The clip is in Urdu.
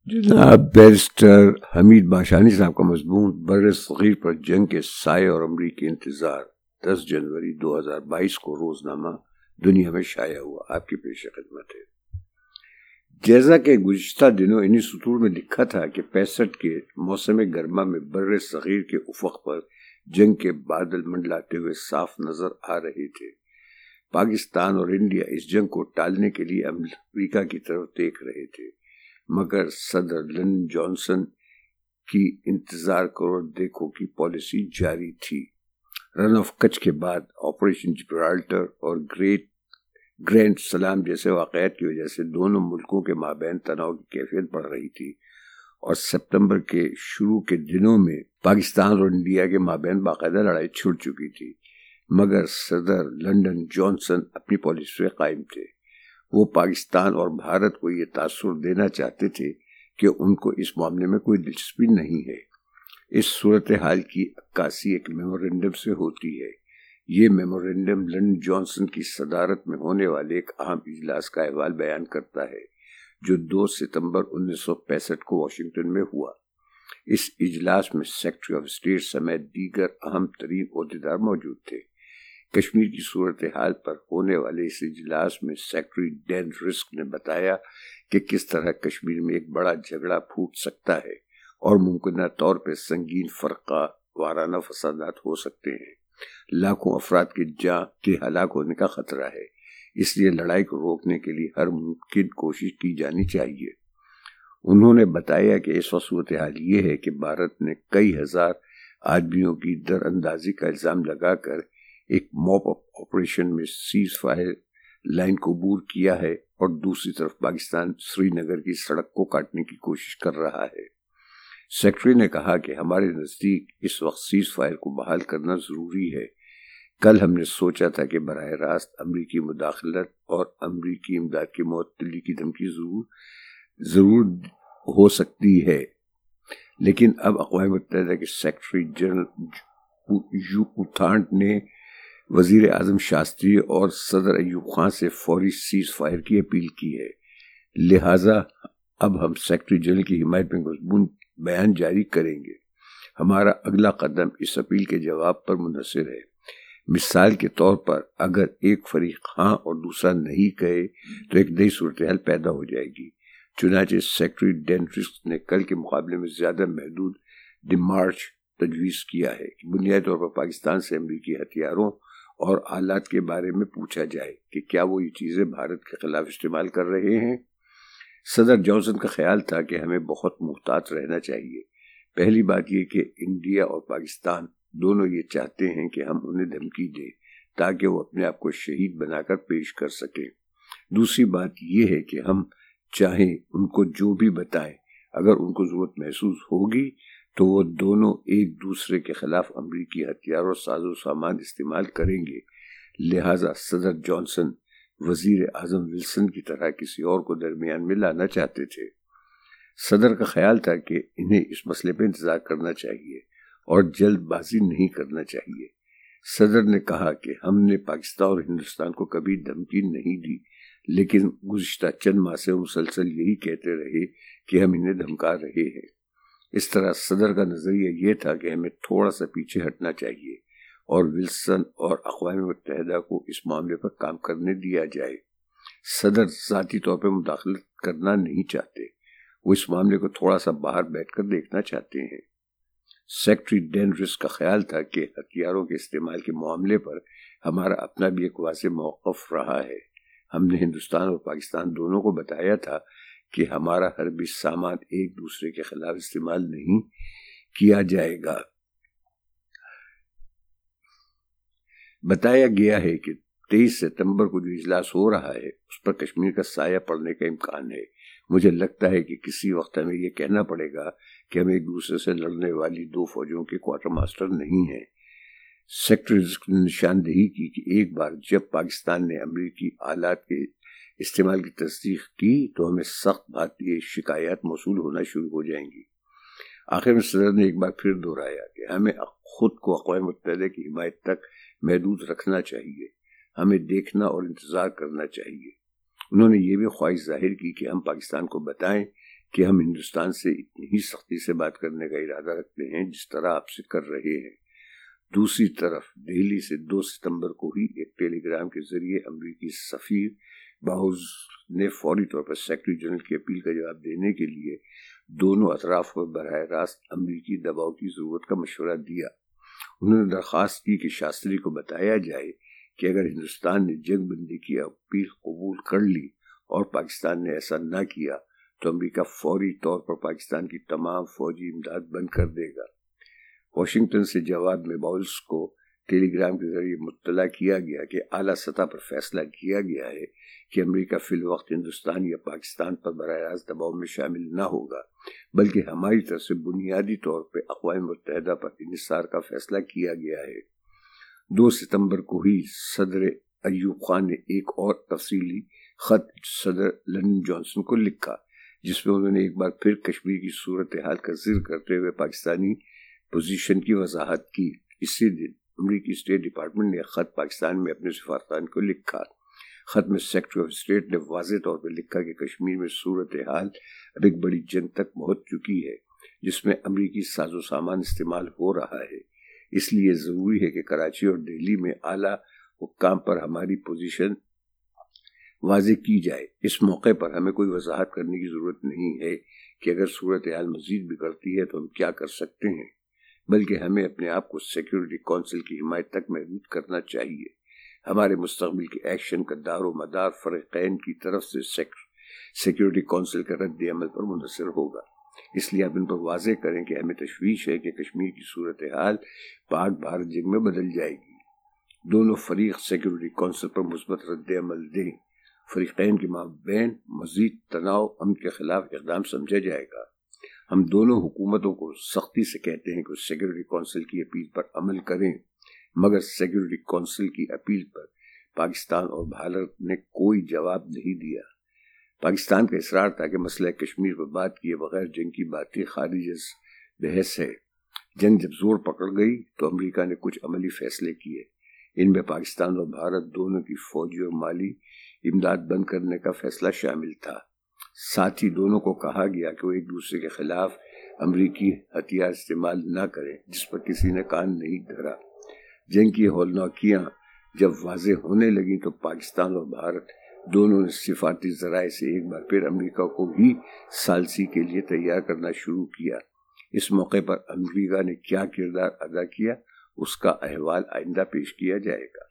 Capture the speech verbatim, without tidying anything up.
جناب بیرسٹر حمید باشانی صاحب کا مضمون بر صغیر پر جنگ کے سائے اور امریکی انتظار دس جنوری دو ہزار بائیس کو روزنامہ دنیا میں شائع ہوا، آپ کی پیش خدمت ہے۔ جیسا کہ گزشتہ دنوں انہی سطور میں لکھا تھا کہ پینسٹھ کے موسم گرما میں بر صغیر کے افق پر جنگ کے بادل منڈلاتے ہوئے صاف نظر آ رہے تھے۔ پاکستان اور انڈیا اس جنگ کو ٹالنے کے لیے امریکہ کی طرف دیکھ رہے تھے، مگر صدر لنڈن جانسن کی انتظار کرو دیکھو کی پالیسی جاری تھی۔ رن آف کچھ کے بعد آپریشن جبرالٹر اور گریٹ گرینڈ سلام جیسے واقعات کی وجہ سے دونوں ملکوں کے مابین تناؤ کی کیفیت بڑھ رہی تھی، اور ستمبر کے شروع کے دنوں میں پاکستان اور انڈیا کے مابین باقاعدہ لڑائی چھڑ چکی تھی، مگر صدر لنڈن جانسن اپنی پالیسی پہ قائم تھے۔ وہ پاکستان اور بھارت کو یہ تاثر دینا چاہتے تھے کہ ان کو اس معاملے میں کوئی دلچسپی نہیں ہے۔ اس صورتحال کی عکاسی ایک میمورنڈم سے ہوتی ہے۔ یہ میمورنڈم لنڈن جانسن کی صدارت میں ہونے والے ایک اہم اجلاس کا احوال بیان کرتا ہے جو دو ستمبر انیس سو پینسٹھ کو واشنگٹن میں ہوا۔ اس اجلاس میں سیکرٹری آف اسٹیٹ سمیت دیگر اہم ترین عہدیدار موجود تھے۔ کشمیر کی صورتحال پر ہونے والے اس اجلاس میں سیکرٹری ڈین رسک نے بتایا کہ کس طرح کشمیر میں ایک بڑا جھگڑا پھوٹ سکتا ہے اور ممکنہ طور پر سنگین فرقہ وارانہ فسادات ہو سکتے ہیں۔ لاکھوں افراد کے جاں کے ہلاک ہونے کا خطرہ ہے، اس لیے لڑائی کو روکنے کے لیے ہر ممکن کوشش کی جانی چاہیے۔ انہوں نے بتایا کہ اس وقت صورتحال یہ ہے کہ بھارت نے کئی ہزار آدمیوں کی در اندازی کا الزام لگا کر ایک موپ آپریشن میں سیز فائر لائن کو عبور کیا ہے، اور دوسری طرف پاکستان سری نگر کی سڑک کو کاٹنے کی کوشش کر رہا ہے۔ سیکرٹری نے کہا کہ ہمارے نزدیک اس وقت سیز فائر کو بحال کرنا ضروری ہے۔ کل ہم نے سوچا تھا کہ براہ راست امریکی مداخلت اور امریکی امداد کی معطلی کی دھمکی ضرور ضرور ہو سکتی ہے، لیکن اب اقوام متحدہ کے سیکرٹری جنرل یو اوتھانٹ نے وزیر اعظم شاستری اور صدر ایوب خان سے فوری سیز فائر کی اپیل کی ہے، لہٰذا اب ہم سیکرٹری جنرل کی حمایت میں مضمون بیان جاری کریں گے۔ ہمارا اگلا قدم اس اپیل کے جواب پر منحصر ہے۔ مثال کے طور پر اگر ایک فریق ہاں اور دوسرا نہیں کہے تو ایک نئی صورتحال پیدا ہو جائے گی۔ چنانچہ سیکرٹری ڈین رسک نے کل کے مقابلے میں زیادہ محدود ڈیمارچ تجویز کیا ہے کہ بنیادی طور پر پاکستان سے امریکی ہتھیاروں اور آلات کے بارے میں پوچھا جائے کہ کیا وہ یہ چیزیں بھارت کے خلاف استعمال کر رہے ہیں۔ صدر جانسن کا خیال تھا کہ ہمیں بہت محتاط رہنا چاہیے۔ پہلی بات یہ کہ انڈیا اور پاکستان دونوں یہ چاہتے ہیں کہ ہم انہیں دھمکی دیں تاکہ وہ اپنے آپ کو شہید بنا کر پیش کر سکیں۔ دوسری بات یہ ہے کہ ہم چاہیں ان کو جو بھی بتائیں، اگر ان کو ضرورت محسوس ہوگی تو وہ دونوں ایک دوسرے کے خلاف امریکی ہتھیار اور ساز و سامان استعمال کریں گے۔ لہٰذا صدر جانسن وزیر اعظم ولسن کی طرح کسی اور کو درمیان میں لانا چاہتے تھے۔ صدر کا خیال تھا کہ انہیں اس مسئلے پہ انتظار کرنا چاہیے اور جلد بازی نہیں کرنا چاہیے۔ صدر نے کہا کہ ہم نے پاکستان اور ہندوستان کو کبھی دھمکی نہیں دی، لیکن گزشتہ چند ماہ سے مسلسل یہی کہتے رہے کہ ہم انہیں دھمکا رہے ہیں۔ اس طرح صدر کا نظریہ یہ تھا کہ ہمیں تھوڑا سا پیچھے ہٹنا چاہیے اور ولسن اور اقوام متحدہ کو اس معاملے پر کام کرنے دیا جائے۔ صدر ذاتی طور پر مداخلت کرنا نہیں چاہتے، وہ اس معاملے کو تھوڑا سا باہر بیٹھ کر دیکھنا چاہتے ہیں۔ سیکرٹری ڈین رسک کا خیال تھا کہ ہتھیاروں کے استعمال کے معاملے پر ہمارا اپنا بھی ایک واضح موقف رہا ہے۔ ہم نے ہندوستان اور پاکستان دونوں کو بتایا تھا کہ ہمارا حربی سامان ایک دوسرے کے خلاف استعمال نہیں کیا جائے گا۔ بتایا گیا ہے کہ تیئیس ستمبر کو جو اجلاس ہو رہا ہے اس پر کشمیر کا سایہ پڑنے کا امکان ہے۔ مجھے لگتا ہے کہ کسی وقت ہمیں یہ کہنا پڑے گا کہ ہم ایک دوسرے سے لڑنے والی دو فوجوں کے کوارٹر ماسٹر نہیں ہیں۔ سیکرٹری نے نشاندہی کی کہ ایک بار جب پاکستان نے امریکی آلات کے استعمال کی تصدیق کی تو ہمیں سخت بھارتی شکایات موصول ہونا شروع ہو جائیں گی۔ آخر میں صدر نے ایک بار پھر دہرایا کہ ہمیں خود کو اقوام متحدہ کی حمایت تک محدود رکھنا چاہیے، ہمیں دیکھنا اور انتظار کرنا چاہیے۔ انہوں نے یہ بھی خواہش ظاہر کی کہ ہم پاکستان کو بتائیں کہ ہم ہندوستان سے اتنی ہی سختی سے بات کرنے کا ارادہ رکھتے ہیں جس طرح آپ سے کر رہے ہیں۔ دوسری طرف دہلی سے دو ستمبر کو ہی ایک ٹیلی گرام کے ذریعے امریکی سفیر باؤز نے فوری طور پر سیکرٹری جنرل کی اپیل کا جواب دینے کے لیے دونوں اطراف کو براہ راست امریکی دباؤ کی ضرورت کا مشورہ دیا۔ انہوں نے درخواست کی کہ شاستری کو بتایا جائے کہ اگر ہندوستان نے جنگ بندی کی اپیل قبول کر لی اور پاکستان نے ایسا نہ کیا تو امریکہ فوری طور پر پاکستان کی تمام فوجی امداد بند کر دے گا۔ واشنگٹن سے جواب میں باؤلز کو ٹیلی گرام کے ذریعے مطلع کیا گیا کہ اعلیٰ سطح پر فیصلہ کیا گیا ہے کہ امریکہ فی الوقت ہندوستان یا پاکستان پر براہ راست دباؤ میں شامل نہ ہوگا، بلکہ ہماری طرف سے بنیادی طور پہ اقوام متحدہ پر انحصار کا فیصلہ کیا گیا ہے۔ دو ستمبر کو ہی صدر ایوب خان نے ایک اور تفصیلی خط صدر لنڈن جانسن کو لکھا، جس میں انہوں نے ایک بار پھر کشمیر کی صورتحال کا ذکر کرتے ہوئے پاکستانی پوزیشن کی وضاحت کی۔ اسی دن امریکی اسٹیٹ ڈپارٹمنٹ نے خط پاکستان میں اپنے سفارتخان کو لکھا۔ خط میں سیکرٹری آف اسٹیٹ نے واضح طور پر لکھا کہ کشمیر میں صورتحال اب ایک بڑی جنگ تک پہنچ چکی ہے جس میں امریکی ساز و سامان استعمال ہو رہا ہے، اس لیے ضروری ہے کہ کراچی اور دہلی میں اعلیٰ حکام پر ہماری پوزیشن واضح کی جائے۔ اس موقع پر ہمیں کوئی وضاحت کرنے کی ضرورت نہیں ہے کہ اگر صورتحال مزید بگڑتی ہے تو ہم کیا کر سکتے ہیں، بلکہ ہمیں اپنے آپ کو سیکیورٹی کونسل کی حمایت تک محدود کرنا چاہیے۔ ہمارے مستقبل کے ایکشن کا دار و مدار فریقین کی طرف سے سیکیورٹی کونسل کا رد عمل پر منحصر ہوگا، اس لیے آپ ان پر واضح کریں کہ ہمیں تشویش ہے کہ کشمیر کی صورتحال پاک بھارت جنگ میں بدل جائے گی۔ دونوں فریق سیکیورٹی کونسل پر مثبت رد عمل دیں۔ فریقین کے مابین مزید تناؤ امن کے خلاف اقدام سمجھا جائے گا۔ ہم دونوں حکومتوں کو سختی سے کہتے ہیں کہ وہ سیکیورٹی کونسل کی اپیل پر عمل کریں، مگر سیکیورٹی کونسل کی اپیل پر پاکستان اور بھارت نے کوئی جواب نہیں دیا۔ پاکستان کا اصرار تھا کہ مسئلہ کشمیر پر بات کیے بغیر جنگ کی باتیں خارج از بحث ہے۔ جنگ جب زور پکڑ گئی تو امریکہ نے کچھ عملی فیصلے کیے، ان میں پاکستان اور بھارت دونوں کی فوجی اور مالی امداد بند کرنے کا فیصلہ شامل تھا۔ ساتھ ہی دونوں کو کہا گیا کہ وہ ایک دوسرے کے خلاف امریکی ہتھیار استعمال نہ کریں، جس پر کسی نے کان نہیں دھرا۔ جنگ کی ہولناکیاں جب واضح ہونے لگیں تو پاکستان اور بھارت دونوں نے سفارتی ذرائع سے ایک بار پھر امریکہ کو بھی ثالثی کے لیے تیار کرنا شروع کیا۔ اس موقع پر امریکہ نے کیا کردار ادا کیا، اس کا احوال آئندہ پیش کیا جائے گا۔